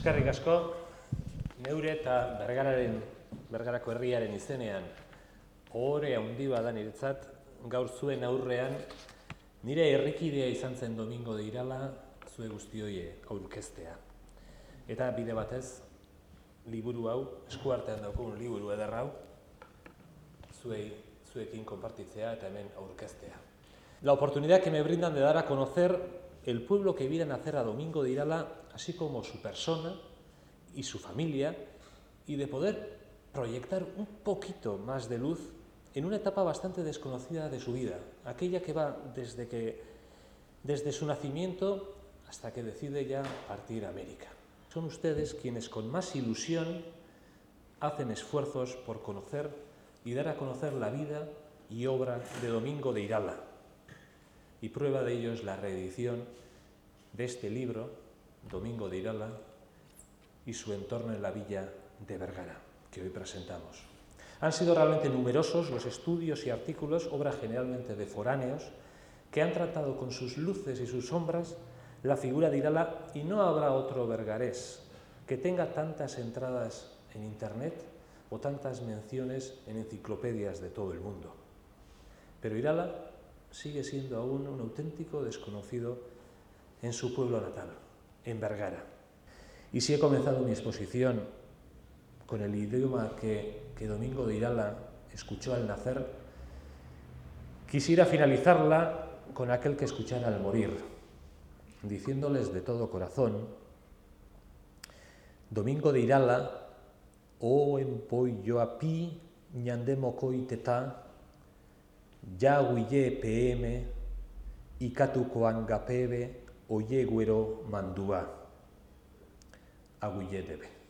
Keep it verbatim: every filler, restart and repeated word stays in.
Eskerrik asko, neure eta Bergararen, Bergarako herriaren izenean ohore handi bada niretzat gaur zuen aurrean nire herrikidea izan zen Domingo de Irala zue guztioi aurkeztea. Eta bide batez, liburu hau, eskuartean daukagun liburu eder hau, zuei, zuekin konpartitzea eta hemen aurkeztea. La oportunidad que me brindan de dar a conocer el pueblo que viera nacer a Domingo de Irala, así como su persona y su familia, y de poder proyectar un poquito más de luz en una etapa bastante desconocida de su vida, aquella que va desde, que, desde su nacimiento hasta que decide ya partir a América. Son ustedes quienes con más ilusión hacen esfuerzos por conocer y dar a conocer la vida y obra de Domingo de Irala. Y prueba de ello es la reedición de este libro, Domingo de Irala, y su entorno en la villa de Vergara, que hoy presentamos. Han sido realmente numerosos los estudios y artículos, obra generalmente de foráneos, que han tratado con sus luces y sus sombras la figura de Irala, y no habrá otro bergarés que tenga tantas entradas en Internet o tantas menciones en enciclopedias de todo el mundo. Pero Irala sigue siendo aún un auténtico desconocido en su pueblo natal, en Vergara. Y si he comenzado mi exposición con el idioma que, que Domingo de Irala escuchó al nacer, quisiera finalizarla con aquel que escuchara al morir, diciéndoles de todo corazón: Domingo de Irala, o empoi joapi, ñandemokoi teta, ja guille P M, ikatukoan gapebe, oie guero mandua. Aguille debe.